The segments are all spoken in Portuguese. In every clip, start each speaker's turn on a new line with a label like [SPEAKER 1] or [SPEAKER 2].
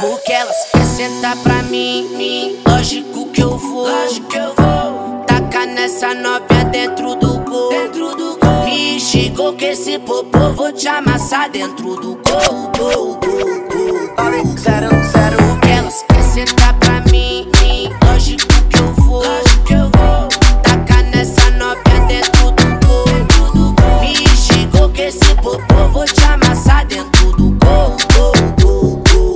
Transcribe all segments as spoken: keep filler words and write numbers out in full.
[SPEAKER 1] Porque elas querem sentar pra mim, mim. Lógico que eu vou, lógico que eu vou. Tacar nessa novinha dentro do gol, dentro do gol. Me chegou que esse popô vou te amassar dentro do gol, gol, gol, gol. Zero, zero. Porque elas querem sentar pra mim, mim. Lógico que eu vou, lógico que eu vou. Tacar nessa novinha dentro do gol, dentro do gol. Me chegou que esse popô vou te amassar dentro do gol, gol, gol, gol.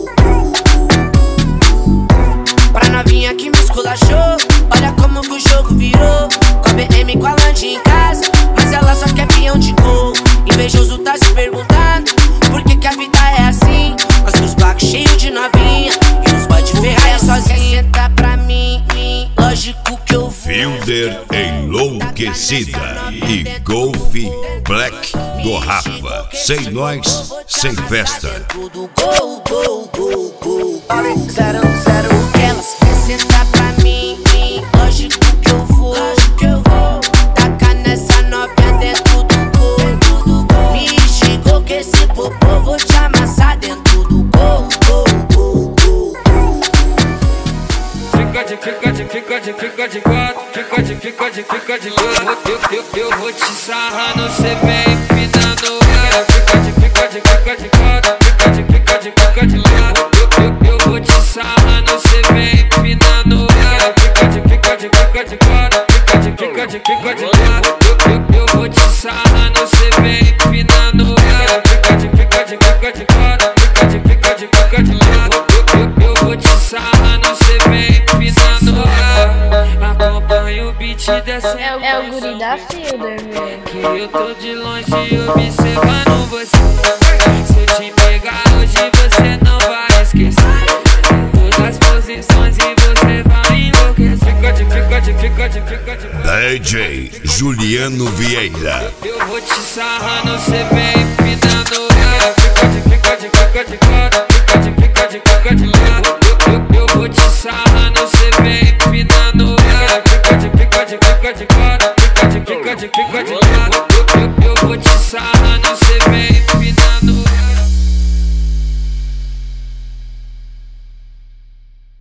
[SPEAKER 1] Pra novinha que me esculachou, olha como que o jogo virou. Com a B M, com a lanche em casa, mas ela só quer peão de gol. Invejoso tá se perguntando por que que a vida é assim. Nós os blocos cheios de novinha e os boy de ferraia sozinha. Senta pra mim, mim, lógico que eu vou.
[SPEAKER 2] Fielder Enlouquecida e Golf Black do Rafa. Sem nós, sem festa.
[SPEAKER 1] Tudo gol, gol, gol, gol. Zero, zero. Elas querem sentar pra mim, mim. Lógico que eu vou, lógico que eu vou. Tacar nessa novinha dentro do gol, dentro do gol. Me chegou que esse popô vou te amassar dentro do gol, gol, gol, gol.
[SPEAKER 3] Fica de, fica de, fica de, fica de quatro. Fica de, fica de, fica de quatro. Eu, eu, eu vou te sarrando, cê vem empinando ela. Fica de, fica de, fica de quatro. Fica de, fica de, fica de quatro. Eu, eu, eu vou te sarrando, cê vem empinando ela. Fica de, fica de, fica de quatro. Fica de, fica de, fica de quatro. Eu, eu, eu vou te sarrando, cê vem empinando ela. Fica de, fica de, fica de quatro. Fica de, fica de, fica de quatro. Eu, eu, eu vou te sarrando, cê vem empinando ela. Acompanha o beat dessa.
[SPEAKER 4] É o, é o guri da Fielder, velho.
[SPEAKER 3] Que eu tô de longe observando você. Se eu te pegar hoje você não vai esquecer. Todas as posições e você vai enlouquecer. Fica de, fica de, fica de, fica de.
[SPEAKER 2] D J Juliano Vieira.
[SPEAKER 3] Eu vou te sarrando, cê vem empinando ela. Fica de, fica de, fica de quatro. Fica de, fica de, fica de quatro. Eu, eu, eu vou te sarrando, cê vem empinando ela. Fica de, fica de, fica de quatro. Fica de, fica de, fica de quatro.